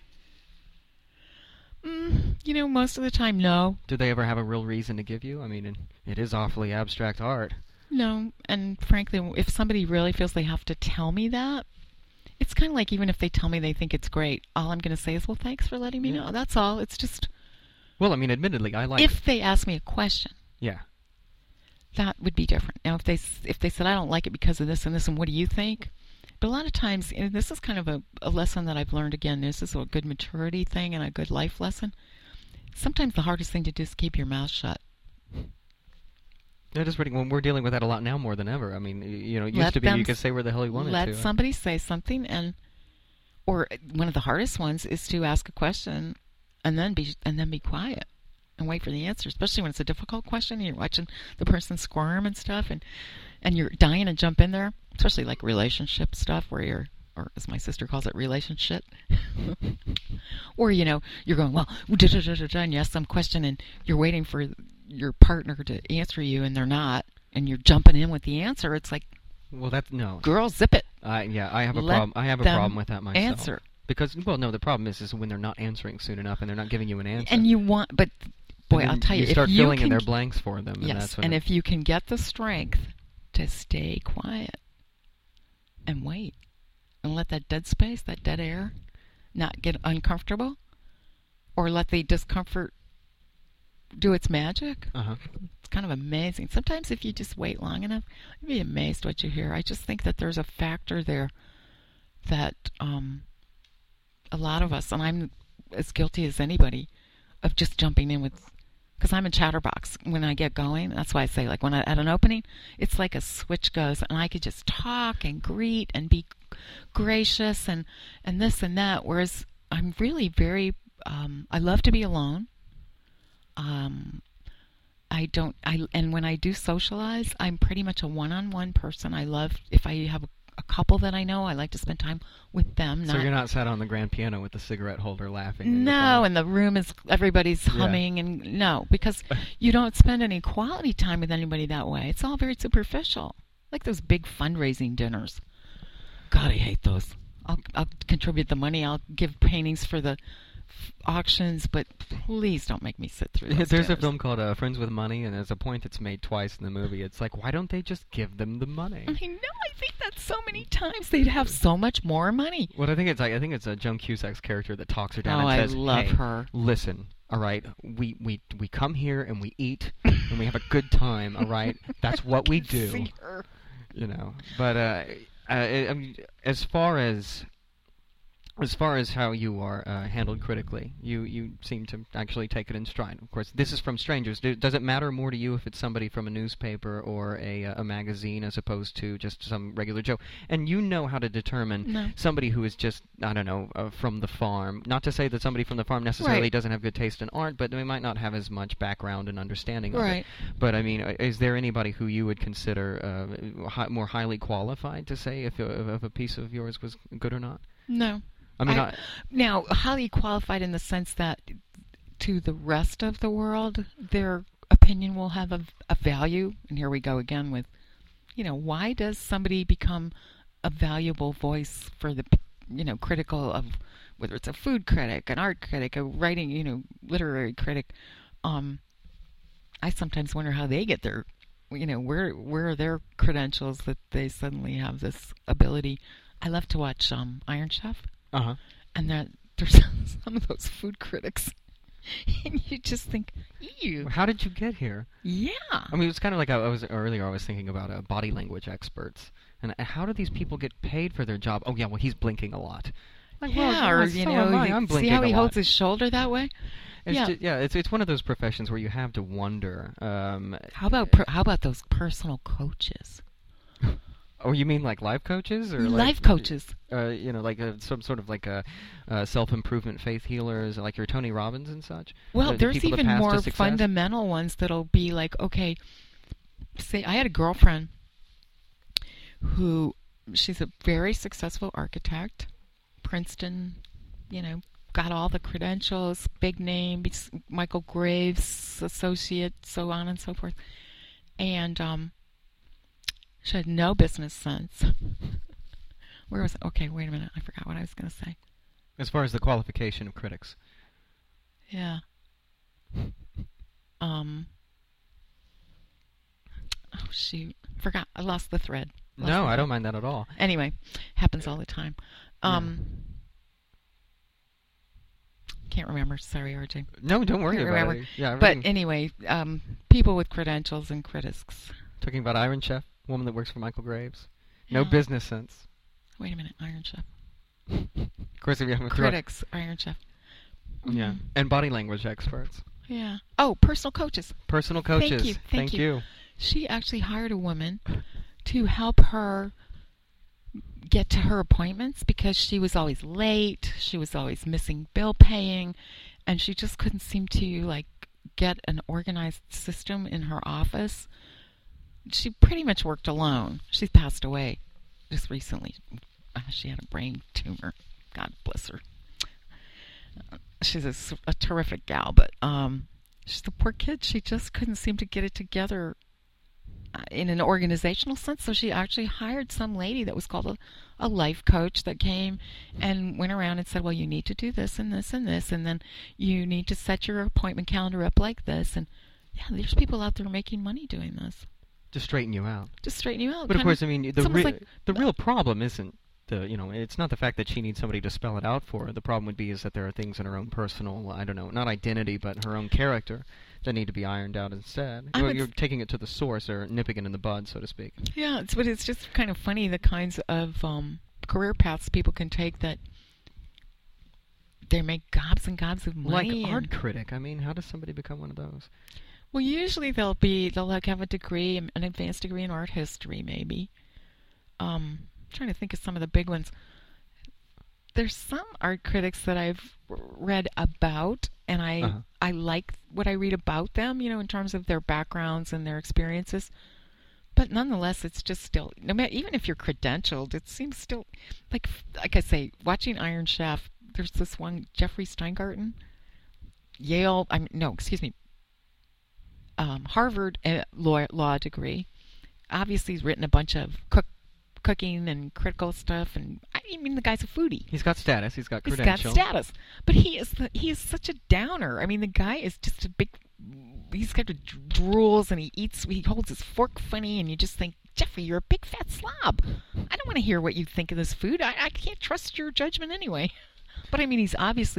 Most of the time, no. Do they ever have a real reason to give you? I mean, it is awfully abstract art. No, and frankly, if somebody really feels they have to tell me that, it's kind of like even if they tell me they think it's great, all I'm going to say is, well, thanks for letting me know. That's all. It's just... Well, I mean, admittedly, I like... If they ask me a question... Yeah. That would be different. Now, if they said, I don't like it because of this and this, and what do you think? But a lot of times, and this is kind of a lesson that I've learned again. This is a good maturity thing and a good life lesson. Sometimes the hardest thing to do is keep your mouth shut. That is pretty. Well, we're dealing with that a lot now more than ever. I mean, it used to be you could say where the hell you wanted to. Let somebody say something, or one of the hardest ones is to ask a question and then be quiet and wait for the answer, especially when it's a difficult question and you're watching the person squirm and stuff, and you're dying to jump in there, especially like relationship stuff where or as my sister calls it, relationship. Or, you're going, well, and you ask some question and you're waiting for your partner to answer you and they're not. and you're jumping in with the answer, it's like, well, that's no. girl, zip it. Yeah, I have a Let problem. I have a them problem with that myself. answer. Because, well, no, the problem is when they're not answering soon enough and they're not giving you an answer. And you want, but boy, And I'll then tell you, you start if you filling in can, their blanks for them. And yes, that's when and if you can get the strength to stay quiet and wait and let that dead space, that dead air, not get uncomfortable, or let the discomfort do its magic. It's kind of amazing. Sometimes if you just wait long enough, you'd be amazed what you hear. I just think that there's a factor there that a lot of us, and I'm as guilty as anybody, of just jumping in with, because I'm a chatterbox when I get going. That's why I say, like, when I at an opening, it's like a switch goes, and I could just talk and greet and be gracious and this and that. Whereas I'm really very, I love to be alone. And when I do socialize, I'm pretty much a one-on-one person. I love, if I have a couple that I know, I like to spend time with them. So you're not sat on the grand piano with the cigarette holder laughing? No, and the room is, everybody's humming, and no, because you don't spend any quality time with anybody that way. It's all very superficial. Like those big fundraising dinners. God, I hate those. I'll contribute the money. I'll give paintings for the auctions, but please don't make me sit through those There's dinners. a film called Friends with Money, and there's a point that's made twice in the movie. It's like, why don't they just give them the money? I know. I think that so many times they'd have so much more money. Well, I think it's Joan Cusack's character that talks her down Oh, and says, I love hey, her. listen, all right, we come here and we eat and we have a good time, all right? That's what we do. See her. You know, but I mean, as far as how you are handled critically, you seem to actually take it in stride. Of course, this is from strangers. Does it matter more to you if it's somebody from a newspaper or a magazine as opposed to just some regular Joe? And you know how to determine somebody who is just, I don't know, from the farm. Not to say that somebody from the farm necessarily doesn't have good taste in art, but they might not have as much background and understanding of it. But, I mean, is there anybody who you would consider more highly qualified to say if a piece of yours was good or not? No. I mean, now, highly qualified in the sense that to the rest of the world, their opinion will have a value. And here we go again with, why does somebody become a valuable voice for the, critical of, whether it's a food critic, an art critic, a writing, literary critic. I sometimes wonder how they get their, where are their credentials that they suddenly have this ability. I love to watch Iron Chef. And there's some of those food critics, and you just think, ew. How did you get here? Yeah. I mean, it's kind of like I was thinking about body language experts. And how do these people get paid for their job? Oh, yeah, well, he's blinking a lot. Like, yeah, well, or, so I'm blinking see how he a lot. holds his shoulder that way? It's one of those professions where you have to wonder. How about those personal coaches? Oh, you mean like life coaches or life coaches? Like some sort of like self-improvement faith healers, like your Tony Robbins and such. Well, there's even more fundamental ones that'll be like, okay, say I had a girlfriend who, she's a very successful architect, Princeton, got all the credentials, big name, Michael Graves associate, so on and so forth, and she had no business sense. Where was it? Okay, wait a minute. I forgot what I was going to say. As far as the qualification of critics. Yeah. Oh, shoot. Forgot. I lost the thread. No, I don't mind that at all. Anyway, happens all the time. Can't remember. Sorry, RJ. No, don't worry about it. Yeah, but anyway, people with credentials and critics. Talking about Iron Chef, woman that works for Michael Graves. No business sense. Wait a minute, Iron Chef. Of course, if you have critics, Iron Chef. Yeah, and body language experts. Yeah. Oh, personal coaches. Personal coaches. Thank you. She actually hired a woman to help her get to her appointments because she was always late. She was always missing bill paying, and she just couldn't seem to get an organized system in her office. She pretty much worked alone. She's passed away just recently. She had a brain tumor. God bless her. She's a terrific gal, but she's the poor kid. She just couldn't seem to get it together. in an organizational sense. So she actually hired some lady that was called a life coach that came and went around and said, well, you need to do this and this and this, and then you need to set your appointment calendar up like this. And yeah, there's people out there making money doing this. To straighten you out. To straighten you out. But of course, I mean, the real problem isn't it's not the fact that she needs somebody to spell it out for her. The problem would be is that there are things in her own personal, I don't know, not identity, but her own character that need to be ironed out instead. You're taking it to the source or nipping it in the bud, so to speak. Yeah, but it's just kind of funny the kinds of career paths people can take that they make gobs and gobs of money. Like art critic. I mean, how does somebody become one of those? Well, usually they'll have a degree, an advanced degree in art history, maybe. Trying to think of some of the big ones. There's some art critics that I've read about, and I like what I read about them, in terms of their backgrounds and their experiences. But nonetheless, it's just still, no matter, even if you're credentialed, it seems still like I say, watching Iron Chef. There's this one, Jeffrey Steingarten, Harvard law degree. Obviously, he's written a bunch of cooking and critical stuff, and I mean, the guy's a foodie. He's got status. He's got credentials. He's got status, but he is such a downer. I mean, the guy is just a big. He's got drools and he holds his fork funny, and you just think, Jeffrey, you're a big fat slob. I don't want to hear what you think of this food. I can't trust your judgment anyway. But I mean, he's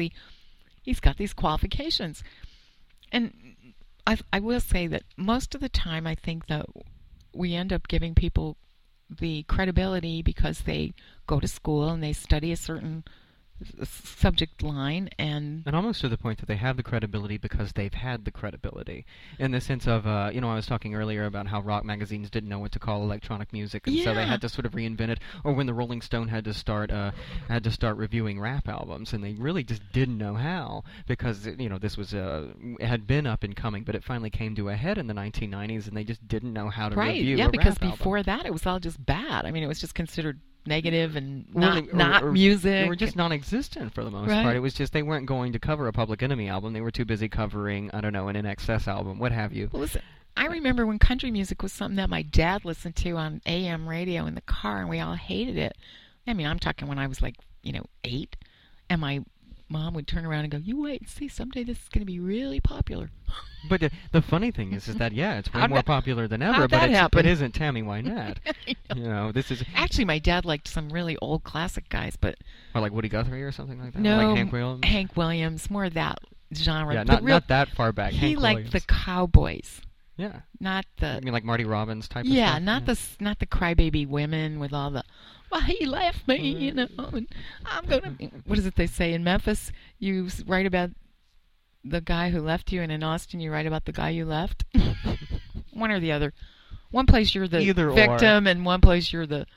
got these qualifications, and I will say that most of the time, I think that we end up giving people the credibility because they go to school and they study a certain subject line, and almost to the point that they have the credibility because they've had the credibility, in the sense of I was talking earlier about how rock magazines didn't know what to call electronic music, and so they had to sort of reinvent it, or when the Rolling Stone had to start reviewing rap albums, and they really just didn't know how, because this was it had been up and coming, but it finally came to a head in the 1990s, and they just didn't know how to review a rap because album. Before that it was all just bad. I mean, it was just considered negative and not music. They were just non-existent for the most part. It was just they weren't going to cover a Public Enemy album. They were too busy covering, I don't know, an NXS album, what have you. Well, listen, I remember when country music was something that my dad listened to on AM radio in the car, and we all hated it. I mean, I'm talking when I was 8, and my mom would turn around and go, "You wait and see, someday this is going to be really popular." But the funny thing is that it's way more popular than ever. But it isn't Tammy Wynette. This is actually, my dad liked some really old classic guys, but or like Woody Guthrie or something like that. No, or like Hank Williams. Hank Williams, more of that genre. Yeah, not that far back. He Hank liked Williams. the cowboys. Yeah, not the. You mean like Marty Robbins type? Yeah, of stuff? not the crybaby women with all the. Well, he left me, and I'm gonna. What is it they say in Memphis? You write about the guy who left you, and in Austin you write about the guy you left. One or the other. One place you're the victim, and one place you're the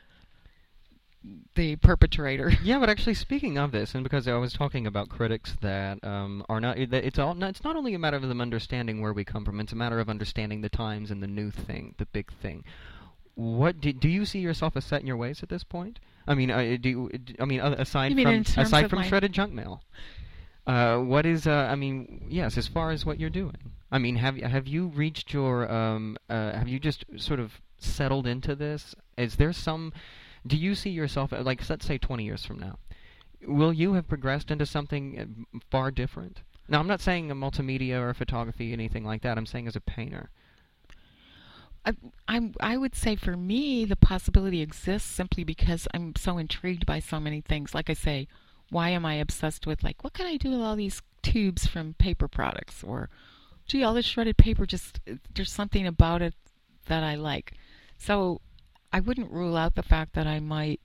perpetrator. Yeah, but actually, speaking of this, and because I was talking about critics that are not, it's not only a matter of them understanding where we come from; it's a matter of understanding the times and the new thing, the big thing. What do you see yourself as set in your ways at this point? I mean, aside from shredded junk mail, what is? Yes, as far as what you're doing. I mean, have you reached your? Have you just sort of settled into this? Is there some? Do you see yourself let's say 20 years from now? Will you have progressed into something far different? Now, I'm not saying a multimedia or photography, anything like that. I'm saying as a painter. I would say for me the possibility exists simply because I'm so intrigued by so many things. Like I say, why am I obsessed with what can I do with all these tubes from paper products? Or, gee, all this shredded paper, just there's something about it that I like. So I wouldn't rule out the fact that I might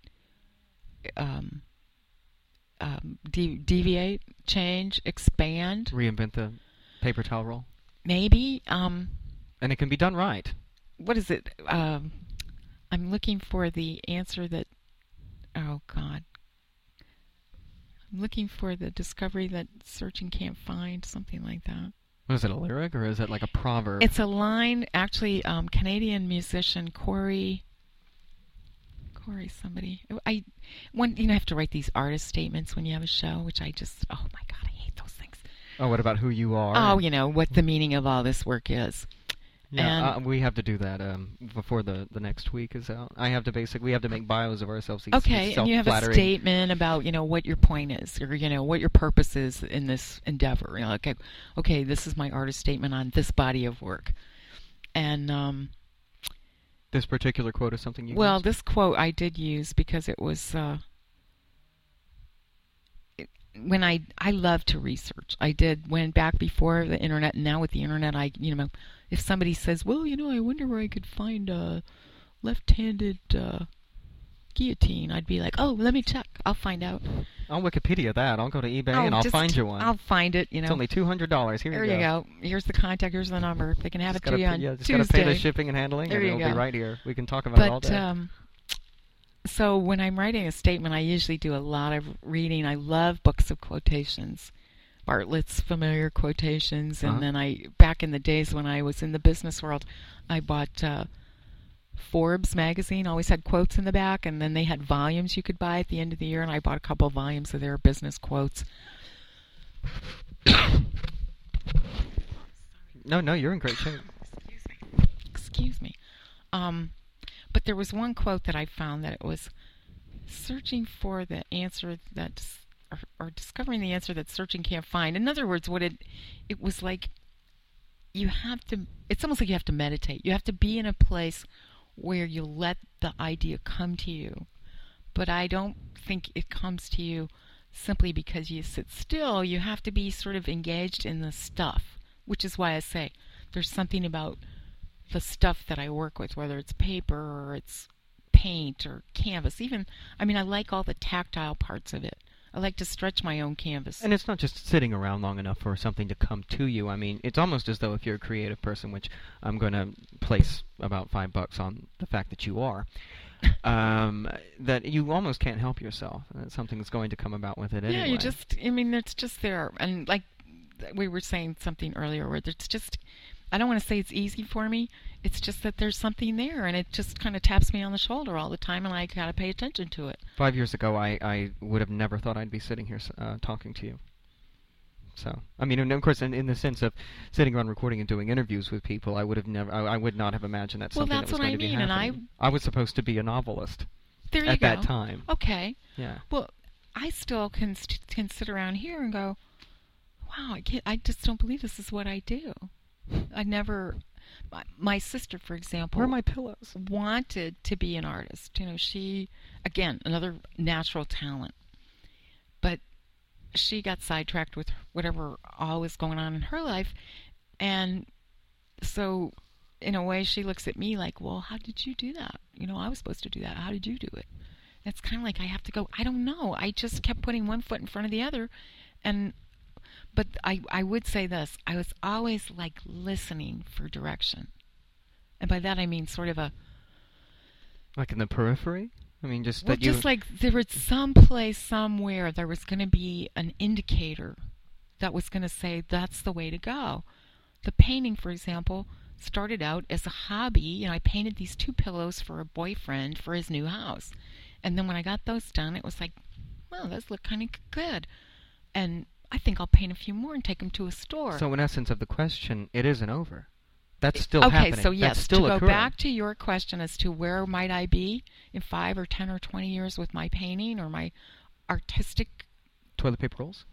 deviate, change, expand. Reinvent the paper towel roll? Maybe. And it can be done right. What is it? I'm looking for the answer that... Oh, God. I'm looking for the discovery that searching can't find, something like that. Was it a lyric, or is it like a proverb? It's a line, actually, Canadian musician Corey somebody. You have to write these artist statements when you have a show, which I just... Oh, my God, I hate those things. Oh, what about who you are? Oh, what the meaning of all this work is. Yeah, we have to do that before the next week is out. We have to make bios of ourselves. Okay, and you have a statement about what your point is, or what your purpose is in this endeavor. Okay, this is my artist statement on this body of work, and this particular quote is something you. Well, used? This quote I did use because it was. When I love to research. I went back before the internet, and now with the internet, if somebody says, well, I wonder where I could find a left-handed guillotine, I'd be like, oh, let me check. I'll find out. I'll Wikipedia that. I'll go to eBay and I'll find you one. I'll find it. It's only $200. There you go. Here's the contact. Here's the number. They can have it to you on Tuesday. Just gotta pay the shipping and handling, and it'll be right here. We can talk about it all day. So when I'm writing a statement, I usually do a lot of reading. I love books of quotations, Bartlett's familiar quotations, and then back in the days when I was in the business world, I bought Forbes magazine. Always had quotes in the back, and then they had volumes you could buy at the end of the year, and I bought a couple of volumes of their business quotes. No, you're in great shape. Excuse me. But there was one quote that I found that it was searching for the answer or discovering the answer that searching can't find. In other words, it was like it's almost like you have to meditate. You have to be in a place where you let the idea come to you. But I don't think it comes to you simply because you sit still. You have to be sort of engaged in the stuff, which is why I say there's something about the stuff that I work with, whether it's paper or it's paint or canvas. I like all the tactile parts of it. I like to stretch my own canvas. And it's not just sitting around long enough for something to come to you. It's almost as though if you're a creative person, which I'm going to place about $5 on the fact that you are, that you almost can't help yourself. Something's going to come about with it anyway. Yeah, it's just there. And like we were saying something earlier, where it's just, I don't want to say it's easy for me. It's just that there's something there, and it just kind of taps me on the shoulder all the time, and I got to pay attention to it. 5 years ago, I would have never thought I'd be sitting here talking to you. So, and of course, in the sense of sitting around recording and doing interviews with people, I would not have imagined that's something that was going to be happening. I was supposed to be a novelist at that time. Okay. Yeah. Well, I still can sit around here and go, wow, I just don't believe this is what I do. My sister, for example, where are my pillows? Wanted to be an artist. She, again, another natural talent. But she got sidetracked with whatever all was going on in her life. And so, in a way, she looks at me like, well, how did you do that? I was supposed to do that. How did you do it? And it's kind of like I have to go, I don't know. I just kept putting one foot in front of the other. But I would say this. I was always like listening for direction. And by that I mean sort of like in the periphery? Just like there was some place somewhere there was going to be an indicator that was going to say that's the way to go. The painting, for example, started out as a hobby. I painted these 2 pillows for a boyfriend for his new house. And then when I got those done, it was like, well, those look kind of good. And I think I'll paint a few more and take them to a store. So in essence of the question, it isn't over. That's still happening. Okay, so yes, that's still to go occurring. back to your question as to where might I be in 5 or 10 or 20 years with my painting or my artistic... Toilet paper rolls?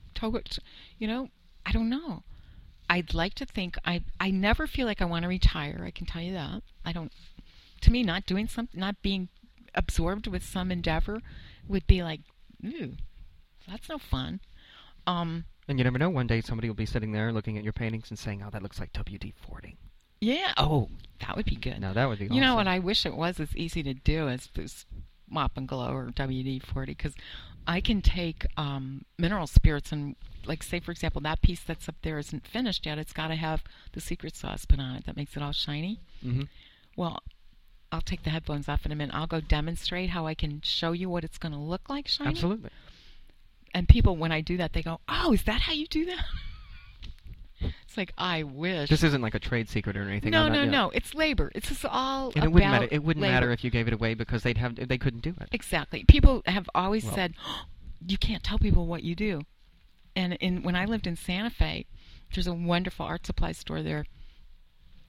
I don't know. I'd like to think... I never feel like I want to retire, I can tell you that. To me, not doing something, not being absorbed with some endeavor would be like, ooh, that's no fun. And you never know, one day somebody will be sitting there looking at your paintings and saying, oh, that looks like WD-40. Yeah. Oh, that would be good. No, that would be awesome. You know what I wish it was as easy to do as this Mop and Glow or WD-40, because I can take mineral spirits and, like, say, for example, that piece that's up there isn't finished yet. It's got to have the secret sauce put on it that makes it all shiny. Mm-hmm. Well, I'll take the headphones off in a minute. I'll go demonstrate how I can show you what it's going to look like shiny. Absolutely. And people, when I do that, they go, oh, is that how you do that? It's like, I wish. This isn't like a trade secret or anything. No. It's labor. It's just all and about it wouldn't labor. matter if you gave it away because they couldn't do it. Exactly. People have always said, oh, you can't tell people what you do. And when I lived in Santa Fe, there's a wonderful art supply store there.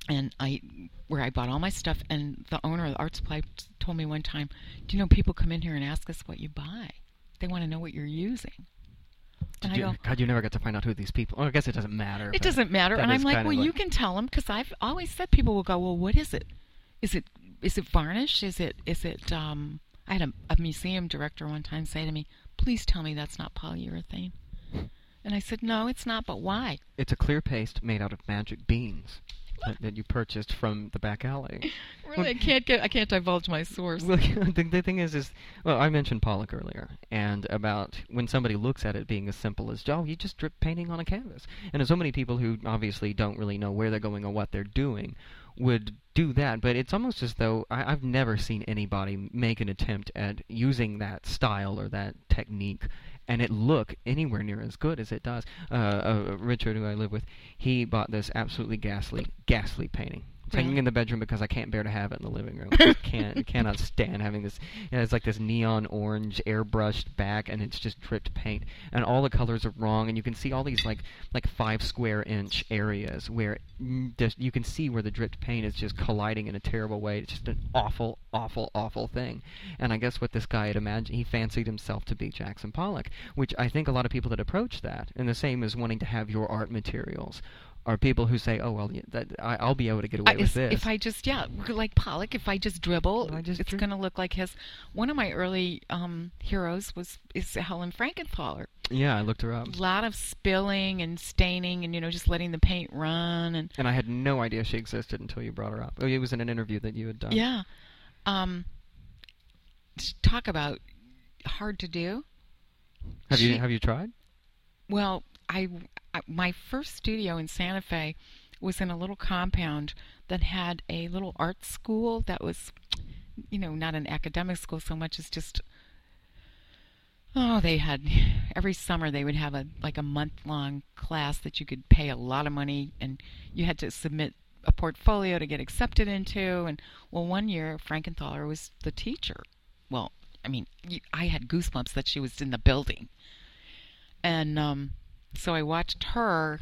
and where I bought all my stuff. And the owner of the art supply told me one time, "Do you know people come in here and ask us what you buy? They want to know what you're using." And I go, God, you never got to find out who these people. Well, I guess it doesn't matter. It doesn't matter. And I'm like, well, you can tell them, because I've always said people will go, well, what is it? Is it varnish? Is it I had a museum director one time say to me, "Please tell me that's not polyurethane." And I said, "No, it's not, but why?" It's a clear paste made out of magic beans that you purchased from the back alley. Really, I can't divulge my source. Well, the thing is, well, I mentioned Pollock earlier, and about when somebody looks at it being as simple as, oh, you just drip painting on a canvas. And there's so many people who obviously don't really know where they're going or what they're doing would do that, but it's almost as though I've never seen anybody make an attempt at using that style or that technique and it look anywhere near as good as it does. Richard, who I live with, he bought this absolutely ghastly painting. It's hanging in the bedroom because I can't bear to have it in the living room. Cannot stand having this. It's like this neon orange airbrushed back, and it's just dripped paint, and all the colors are wrong. And you can see all these like 5 square inch areas where you can see where the dripped paint is just colliding in a terrible way. It's just an awful, awful, awful thing. And I guess what this guy had imagined, he fancied himself to be Jackson Pollock, which I think a lot of people that approach that, and the same as wanting to have your art materials, are people who say, "Oh well, I'll be able to get away with this if I just like Pollock. If I just dribble, it's going to look like his." One of my early heroes is Helen Frankenthaler. Yeah, I looked her up. A lot of spilling and staining, and just letting the paint run. And I had no idea she existed until you brought her up. Oh, it was in an interview that you had done. Yeah. Talk about hard to do. Have you tried? Well, my first studio in Santa Fe was in a little compound that had a little art school that was, not an academic school so much as just, they had, every summer they would have a month-long class that you could pay a lot of money, and you had to submit a portfolio to get accepted into. And, well, one year Frankenthaler was the teacher. Well, I had goosebumps that she was in the building. And so I watched her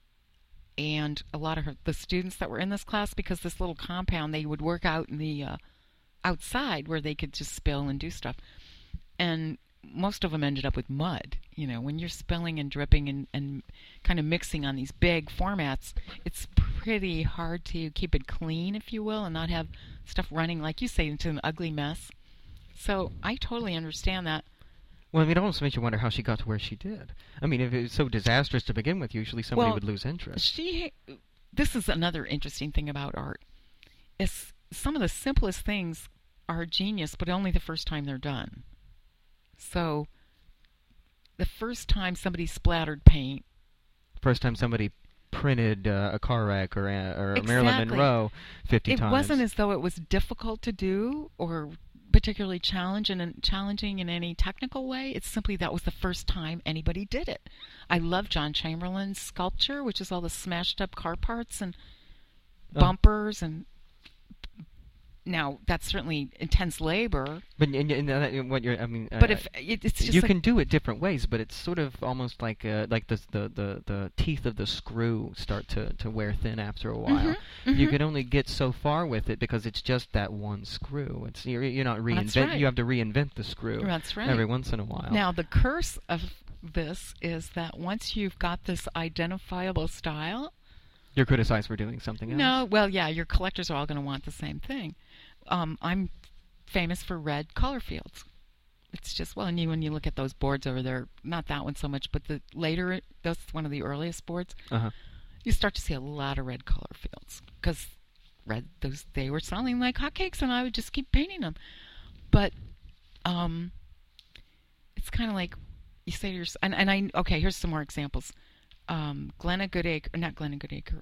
and a lot of the students that were in this class, because this little compound, they would work out in the outside where they could just spill and do stuff. And most of them ended up with mud. When you're spilling and dripping and kind of mixing on these big formats, it's pretty hard to keep it clean, if you will, and not have stuff running, like you say, into an ugly mess. So I totally understand that. Well, it almost makes you wonder how she got to where she did. If it was so disastrous to begin with, usually somebody would lose interest. This is another interesting thing about art. Is some of the simplest things are genius, but only the first time they're done. So, the first time somebody splattered paint. First time somebody printed a car wreck or exactly. Marilyn Monroe 50 times. It wasn't as though it was difficult to do or particularly challenging in any technical way. It's simply that was the first time anybody did it. I love John Chamberlain's sculpture, which is all the smashed up car parts and bumpers and. Now that's certainly intense labor. But what you're, but if it's just you can do it different ways, but it's sort of almost like the teeth of the screw start to wear thin after a while. Mm-hmm, mm-hmm. You can only get so far with it because it's just that one screw. You're not reinvent. That's right. You have to reinvent the screw. That's right. Every once in a while. Now the curse of this is that once you've got this identifiable style, you're criticized for doing something else. No, well, yeah, your collectors are all going to want the same thing. I'm famous for red color fields. It's just, well, and when you look at those boards over there, not that one so much, but the later, that's one of the earliest boards, you start to see a lot of red color fields because they were selling like hotcakes, and I would just keep painting them. But it's kind of like you say to yourself, okay, here's some more examples. Glenna Goodacre, not Glenna Goodacre,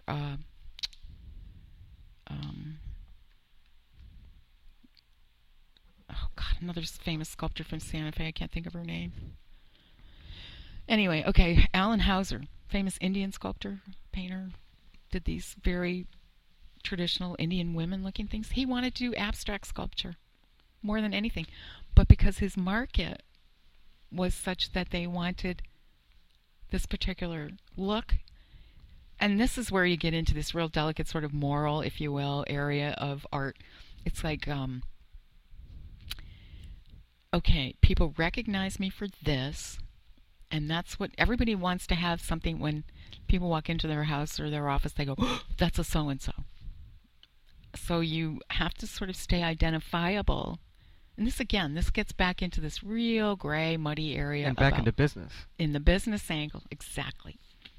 oh God, another famous sculptor from Santa Fe. I can't think of her name. Anyway, okay, Alan Hauser, famous Indian sculptor, painter, did these very traditional Indian women-looking things. He wanted to do abstract sculpture more than anything, but because his market was such that they wanted this particular look, and this is where you get into this real delicate sort of moral, if you will, area of art. It's like, okay, people recognize me for this, and that's what everybody wants to have. Something when people walk into their house or their office, they go, oh, that's a so-and-so. So you have to sort of stay identifiable. And this, again, this gets back into this real gray, muddy area. And back into business. In the business angle, exactly.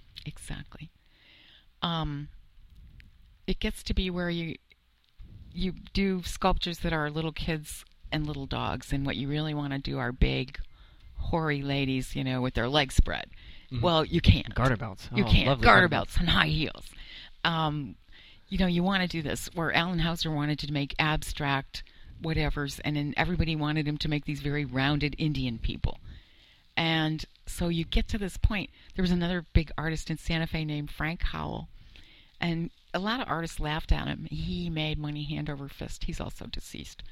It gets to be where you do sculptures that are little kids and little dogs, and what you really want to do are big, hoary ladies, with their legs spread. Mm-hmm. Well, you can't. Garter belts. You can't. Garter belts and high heels. You want to do this, where Alan Hauser wanted to make abstract whatevers, and then everybody wanted him to make these very rounded Indian people. And so you get to this point. There was another big artist in Santa Fe named Frank Howell, and a lot of artists laughed at him. He made money hand over fist. He's also deceased.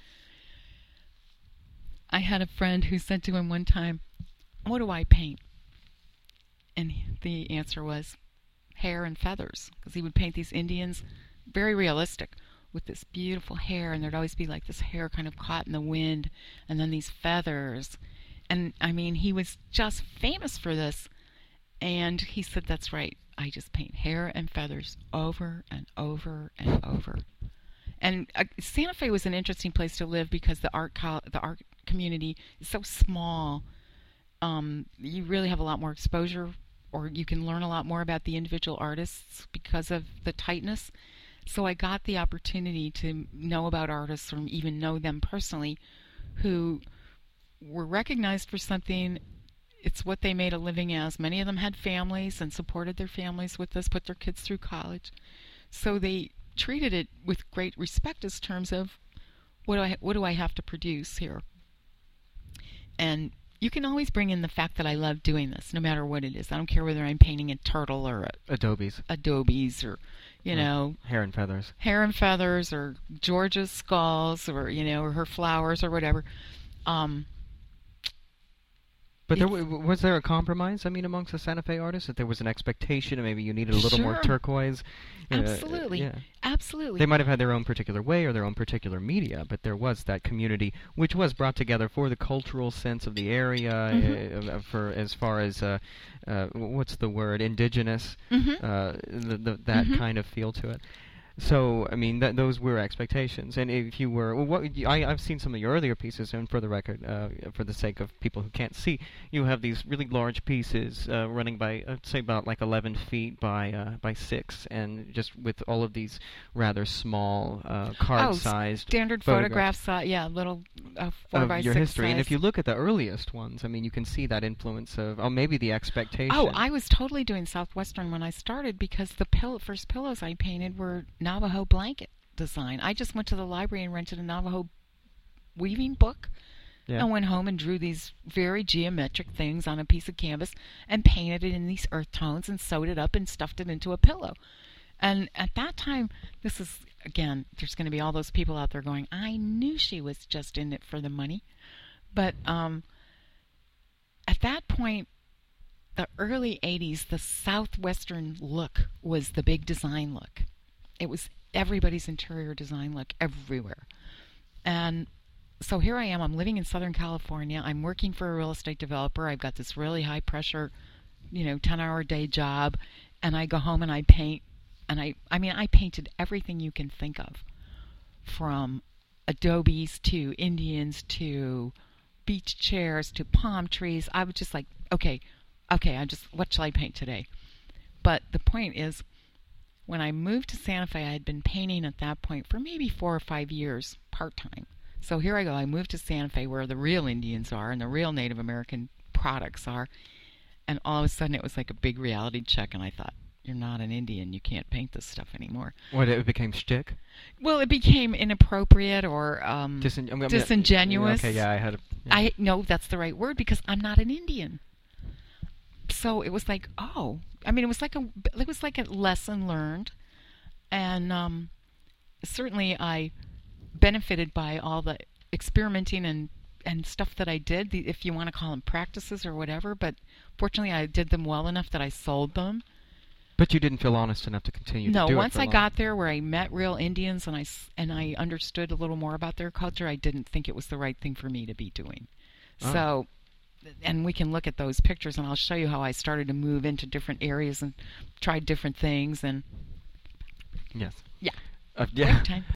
I had a friend who said to him one time, "What do I paint?" And the answer was hair and feathers, because he would paint these Indians, very realistic, with this beautiful hair, and there'd always be like this hair kind of caught in the wind, and then these feathers. And I mean, he was just famous for this. And he said, "That's right. I just paint hair and feathers over and over and over." And Santa Fe was an interesting place to live because the art community is so small. You really have a lot more exposure, or you can learn a lot more about the individual artists because of the tightness. So I got the opportunity to know about artists, or even know them personally, who were recognized for something. It's what they made a living as. Many of them had families and supported their families with this, put their kids through college. So they treated it with great respect as terms of, what do I have to produce here? And you can always bring in the fact that I love doing this, no matter what it is. I don't care whether I'm painting a turtle or Adobes, or, hair and feathers, or Georgia's skulls, or or her flowers, or whatever. But was there a compromise, amongst the Santa Fe artists? That there was an expectation, and maybe you needed a little more turquoise? Absolutely. Yeah. Absolutely. They might have had their own particular way or their own particular media, but there was that community which was brought together for the cultural sense of the area, mm-hmm. For as far as, what's the word, indigenous, mm-hmm. That mm-hmm. kind of feel to it. So, those were expectations. And if you were... I've seen some of your earlier pieces, and for the record, for the sake of people who can't see, you have these really large pieces running by, say, about like 11 feet by 6, and just with all of these rather small, card-sized standard photographs, little 4 by 6 your history. size. And if you look at the earliest ones, you can see that influence of, maybe the expectation. Oh, I was totally doing Southwestern when I started, because the first pillows I painted were Navajo blanket design. I just went to the library and rented a Navajo weaving book, and went home and drew these very geometric things on a piece of canvas and painted it in these earth tones and sewed it up and stuffed it into a pillow. And at that time, this is, again, there's going to be all those people out there going, "I knew she was just in it for the money." But at that point, the early 80s, the Southwestern look was the big design look. It was everybody's interior design look everywhere. And so here I am. I'm living in Southern California. I'm working for a real estate developer. I've got this really high pressure, 10-hour day job. And I go home and I paint. And I painted everything you can think of, from adobes to Indians to beach chairs to palm trees. I was just like, okay, what shall I paint today? But the point is, when I moved to Santa Fe, I had been painting at that point for maybe 4 or 5 years, part-time. So here I go. I moved to Santa Fe, where the real Indians are and the real Native American products are. And all of a sudden, it was like a big reality check. And I thought, you're not an Indian. You can't paint this stuff anymore. What, it became shtick? Well, it became inappropriate or disingenuous. Okay, yeah, I had a... No, that's the right word, because I'm not an Indian. So it was like, it was like a lesson learned, and certainly I benefited by all the experimenting and stuff that I did, if you want to call them practices or whatever. But fortunately, I did them well enough that I sold them. But you didn't feel honest enough to continue No, to do it. once for I long. got there where I met real Indians and I understood a little more about their culture, I didn't think it was the right thing for me to be doing. Oh. So, and we can look at those pictures, and I'll show you how I started to move into different areas and tried different things. And Yes. yeah, Yeah. break time.